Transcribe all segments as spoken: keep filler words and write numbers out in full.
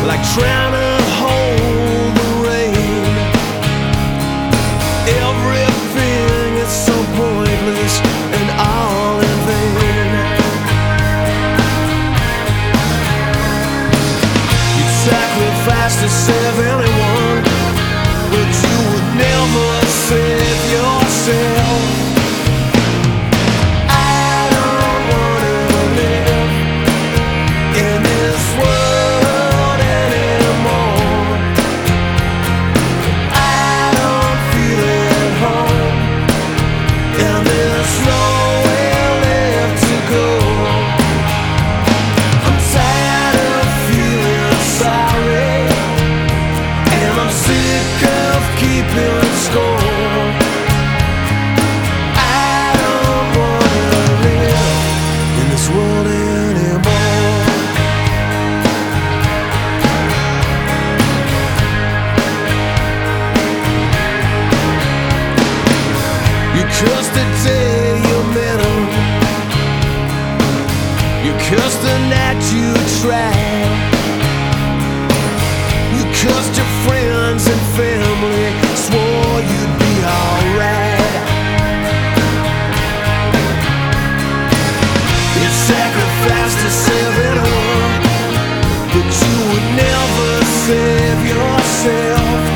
like trying to hold the rain. Everything is so pointless and all in vain. You'd sacrifice to save anyone, but you would never save yourself. Cursed the day you met him, you cursed the night you tried, you cursed your friends and family, swore you'd be alright. You sacrificed to save anyone, but you would never save yourself.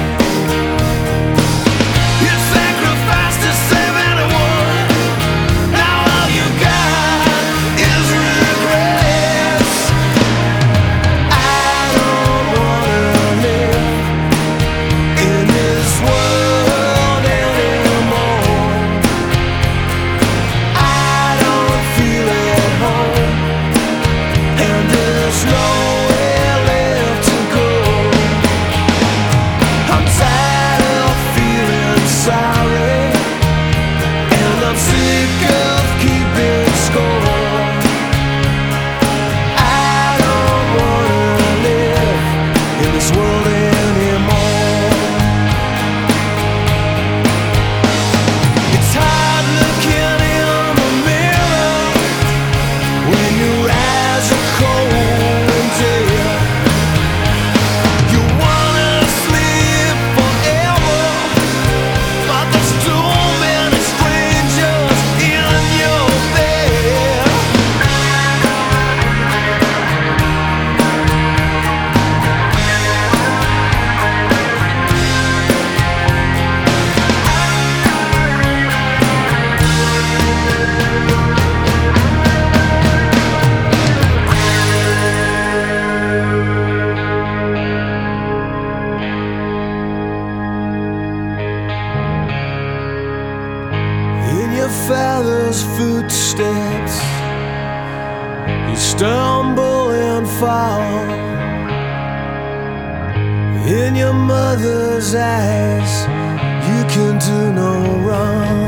Father's footsteps, you stumble and fall. In your mother's eyes, you can do no wrong.